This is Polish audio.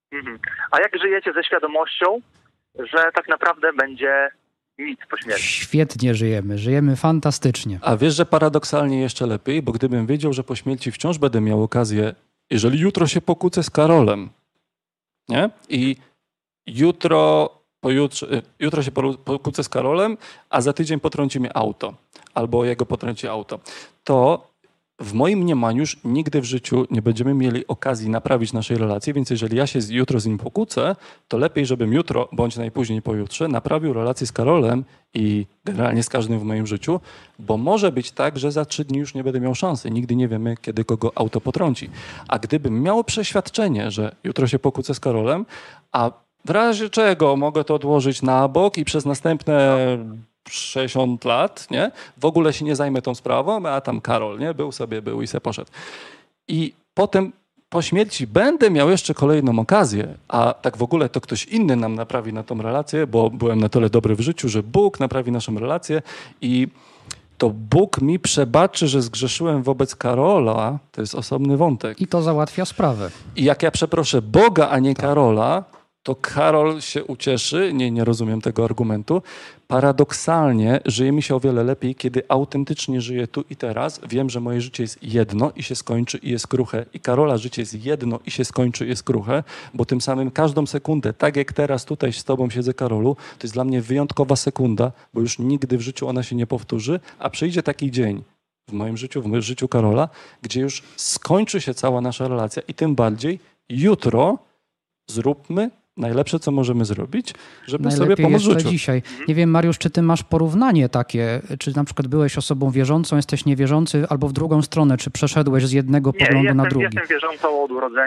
Mhm. A jak żyjecie ze świadomością, że tak naprawdę będzie nic po śmierci? Świetnie żyjemy fantastycznie. A wiesz, że paradoksalnie jeszcze lepiej, bo gdybym wiedział, że po śmierci wciąż będę miał okazję, jeżeli jutro się pokłócę z Karolem, nie? I jutro się pokłócę z Karolem, a za tydzień potrąci mnie auto, albo jego potrąci auto, to w moim mniemaniu już nigdy w życiu nie będziemy mieli okazji naprawić naszej relacji, więc jeżeli ja się jutro z nim pokłócę, to lepiej, żebym jutro, bądź najpóźniej pojutrze, naprawił relację z Karolem i generalnie z każdym w moim życiu, bo może być tak, że za 3 dni już nie będę miał szansy. Nigdy nie wiemy, kiedy kogo auto potrąci. A gdybym miał przeświadczenie, że jutro się pokłócę z Karolem, a w razie czego mogę to odłożyć na bok i przez następne 60 lat, nie? W ogóle się nie zajmę tą sprawą, a tam Karol, nie? Był i se poszedł. I potem po śmierci będę miał jeszcze kolejną okazję, a tak w ogóle to ktoś inny nam naprawi na tą relację, bo byłem na tyle dobry w życiu, że Bóg naprawi naszą relację i to Bóg mi przebaczy, że zgrzeszyłem wobec Karola, to jest osobny wątek. I to załatwia sprawę. I jak ja przeproszę Boga, a nie Karola, to Karol się ucieszy. Nie rozumiem tego argumentu. Paradoksalnie żyje mi się o wiele lepiej, kiedy autentycznie żyję tu i teraz. Wiem, że moje życie jest jedno i się skończy i jest kruche. I Karola życie jest jedno i się skończy i jest kruche, bo tym samym każdą sekundę, tak jak teraz tutaj z tobą siedzę, Karolu, to jest dla mnie wyjątkowa sekunda, bo już nigdy w życiu ona się nie powtórzy, a przyjdzie taki dzień w moim życiu Karola, gdzie już skończy się cała nasza relacja i tym bardziej jutro zróbmy najlepsze, co możemy zrobić, żeby sobie pomóc jeszcze życiu. dzisiaj. Nie wiem, Mariusz, czy ty masz porównanie takie, czy na przykład byłeś osobą wierzącą, jesteś niewierzący, albo w drugą stronę, czy przeszedłeś z jednego poglądu na drugi? Jestem wierzącą od urodzenia.